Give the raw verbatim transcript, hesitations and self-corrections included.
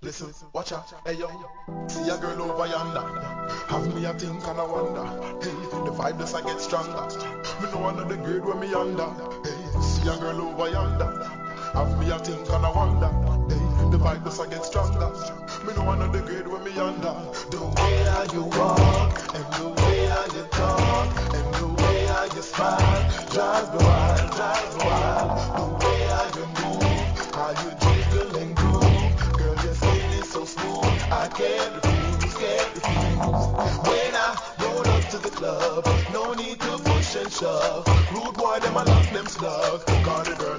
Listen, watch out, hey yo. See a girl over yonder. Have me a think and I wonder. Hey, the vibe does I get stronger. Me know another grade when me under. Hey, see a girl over yonder. Have me a think and I wonder. Hey, the vibe does I get stronger. Me know another grade when me under. The way how you walk and the way how you talk and the way how you smile drives me wild, drives me wild. The way how you move, how you jiggle and groove, girl your skin is so smooth. I can't refuse, can't refuse. When I roll up to the club, no need to push and shove. Rude boy, them I love them slug. Call the girl.